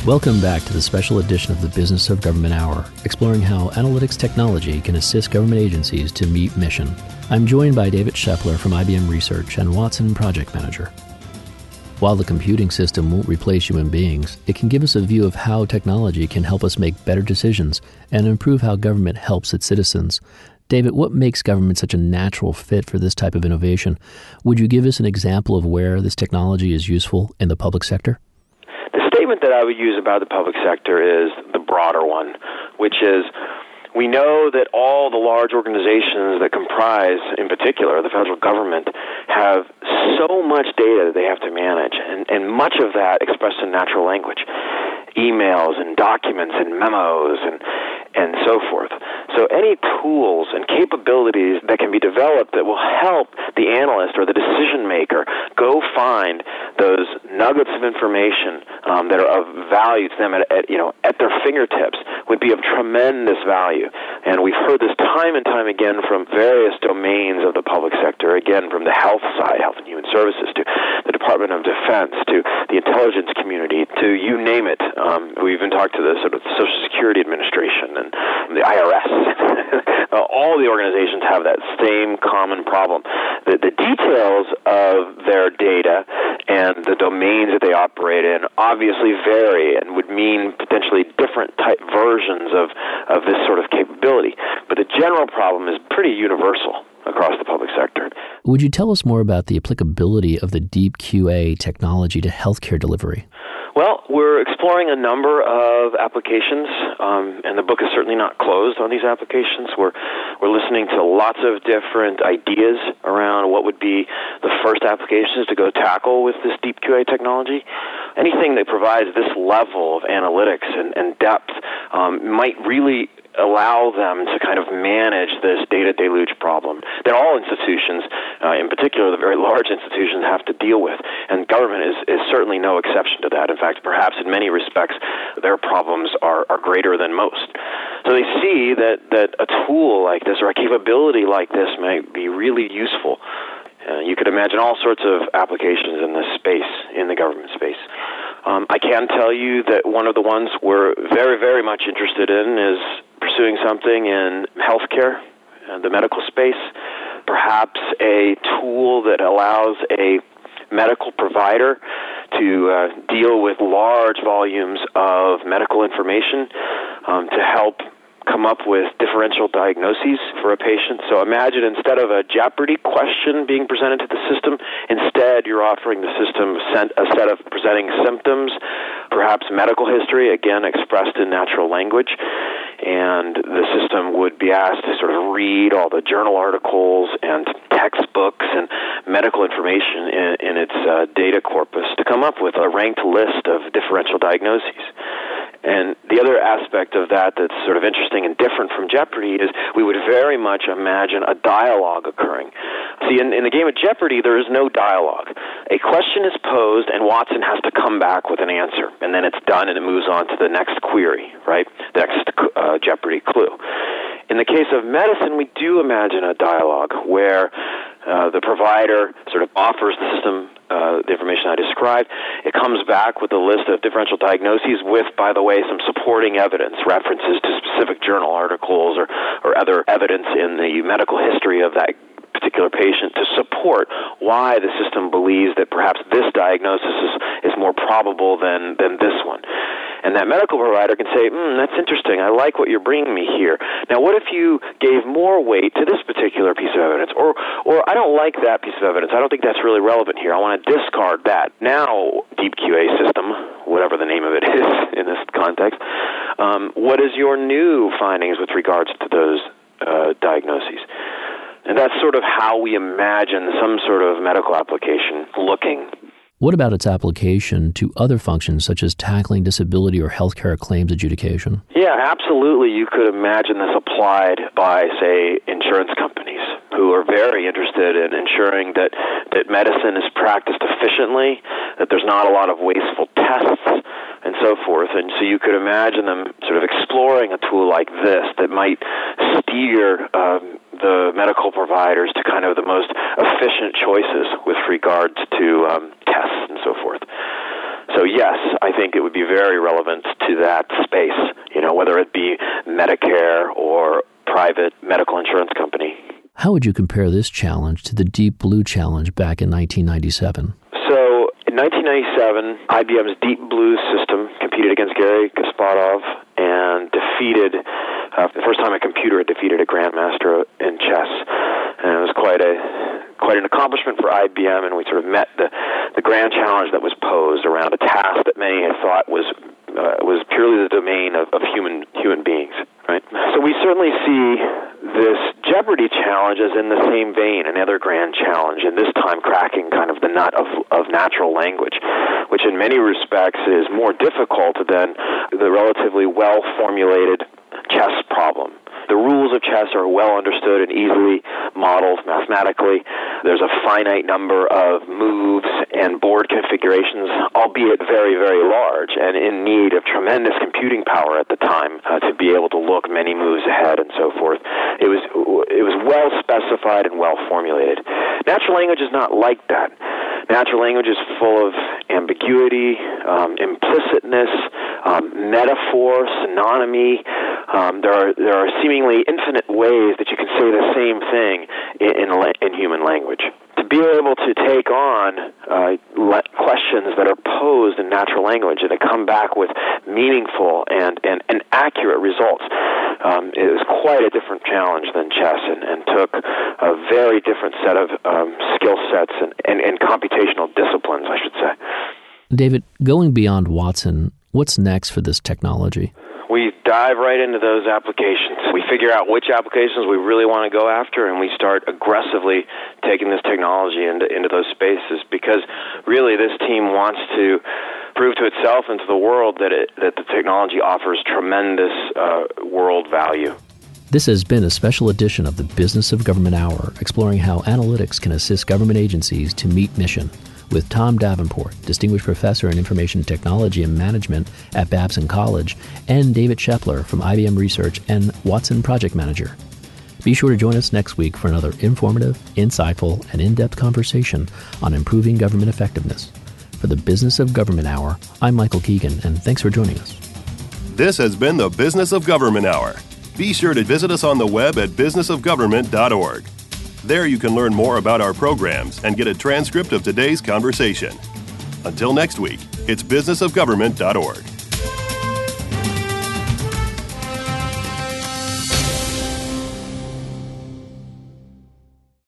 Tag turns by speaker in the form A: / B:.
A: Welcome back to the special edition of the Business of Government Hour, exploring how analytics technology can assist government agencies to meet mission. I'm joined by David Scheffler from IBM Research and Watson Project Manager. While the computing system won't replace human beings, it can give us a view of how technology can help us make better decisions and improve how government helps its citizens. David, what makes government such a natural fit for this type of innovation? Would you give us an example of where this technology is useful in the public sector?
B: The statement that I would use about the public sector is the broader one, which is we know that all the large organizations that comprise, in particular, the federal government, have so much data that they have to manage, and much of that expressed in natural language, emails and documents and memos and so forth. So any tools and capabilities that can be developed that will help the analyst or the decision maker go find those nuggets of information that are of value to them at their fingertips would be of tremendous value. And we've heard this time and time again from various domains of the public sector, again from the health side, Health and Human Services, to the Department of Defense, to the intelligence community, to you name it. We even talked to the sort of Social Security Administration and the IRS. All the organizations have that same common problem. The details of their data and the domains that they operate in obviously vary and would mean potentially different type versions of this sort of capability. But the general problem is pretty universal across the public sector.
A: Would you tell us more about the applicability of the Deep QA technology to healthcare delivery?
B: Well, we're exploring a number of applications, and the book is certainly not closed on these applications. We're listening to lots of different ideas around what would be the first applications to go tackle with this Deep QA technology. Anything that provides this level of analytics and depth might really allow them to kind of manage this data deluge problem that all institutions, in particular the very large institutions, have to deal with. And government is certainly no exception to that. In fact, perhaps in many respects, their problems are greater than most. So they see that a tool like this or a capability like this might be really useful. You could imagine all sorts of applications in this space, in the government space. I can tell you that one of the ones we're very, very much interested in is pursuing something in healthcare, the medical space, perhaps a tool that allows a medical provider to deal with large volumes of medical information to help come up with differential diagnoses for a patient. So imagine instead of a Jeopardy question being presented to the system, instead you're offering the system a set of presenting symptoms, perhaps medical history, again expressed in natural language, and the system would be asked to sort of read all the journal articles and textbooks and medical information in its data corpus to come up with a ranked list of differential diagnoses. And the other aspect of that that's sort of interesting and different from Jeopardy is we would very much imagine a dialogue occurring. See, in the game of Jeopardy, there is no dialogue. A question is posed, and Watson has to come back with an answer, and then it's done, and it moves on to the next query, right? The next Jeopardy clue. In the case of medicine, we do imagine a dialogue where the provider sort of offers the system the information I described. It comes back with a list of differential diagnoses with, by the way, some supporting evidence, references to specific journal articles or other evidence in the medical history of that particular patient to support why the system believes that perhaps this diagnosis is more probable than this one. And that medical provider can say, that's interesting. I like what you're bringing me here. Now, what if you gave more weight to this particular piece of evidence? Or I don't like that piece of evidence. I don't think that's really relevant here. I want to discard that. Now, Deep QA system, whatever the name of it is in this context, what is your new findings with regards to those diagnoses? And that's sort of how we imagine some sort of medical application looking.
A: What about its application to other functions such as tackling disability or healthcare claims adjudication?
B: Yeah, absolutely. You could imagine this applied by, say, insurance companies who are very interested in ensuring that medicine is practiced efficiently, that there's not a lot of wasteful tests, and so forth. And so you could imagine them sort of exploring a tool like this that might steer the medical providers to kind of the most efficient choices with regards to tests and so forth. So yes, I think it would be very relevant to that space, whether it be Medicare or private medical insurance company.
A: How would you compare this challenge to the Deep Blue challenge back in 1997?
B: So in 1997, IBM's Deep Blue system competed against Garry Kasparov and defeated, the first time a computer had defeated a grandmaster in chess. And it was quite an accomplishment for IBM, and we sort of met the grand challenge that was posed around a task that many had thought was purely the domain of human beings, right? So we certainly see this Jeopardy challenge as in the same vein, another grand challenge, and this time cracking kind of the nut of natural language, which in many respects is more difficult than the relatively well-formulated chess problem. The rules of chess are well understood and easily modeled mathematically. There's a finite number of moves and board configurations, albeit very, very large, and in need of tremendous computing power at the time to be able to look many moves ahead and so forth. It was well specified and well formulated. Natural language is not like that. Natural language is full of ambiguity, implicitness, metaphor, synonymy. There are seemingly infinite ways that you can say the same thing in human language. To be able to take on questions that are posed in natural language and to come back with meaningful and accurate results is quite a different challenge than chess, and took a very different set of skill sets and computational disciplines, I should say.
A: David, going beyond Watson, what's next for this technology?
B: We dive right into those applications. We figure out which applications we really want to go after, and we start aggressively taking this technology into those spaces, because really this team wants to prove to itself and to the world that the technology offers tremendous world value.
A: This has been a special edition of the Business of Government Hour, exploring how analytics can assist government agencies to meet mission, with Tom Davenport, Distinguished Professor in Information Technology and Management at Babson College, and David Shepler from IBM Research and Watson Project Manager. Be sure to join us next week for another informative, insightful, and in-depth conversation on improving government effectiveness. For the Business of Government Hour, I'm Michael Keegan, and thanks for joining us.
C: This has been the Business of Government Hour. Be sure to visit us on the web at businessofgovernment.org. There you can learn more about our programs and get a transcript of today's conversation. Until next week, it's businessofgovernment.org.